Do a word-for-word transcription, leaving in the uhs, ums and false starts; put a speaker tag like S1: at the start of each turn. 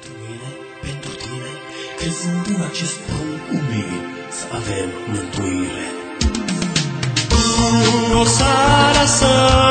S1: pentru mine, pentru tine, crezând în acest pământ umil să avem mântuire.
S2: O seară să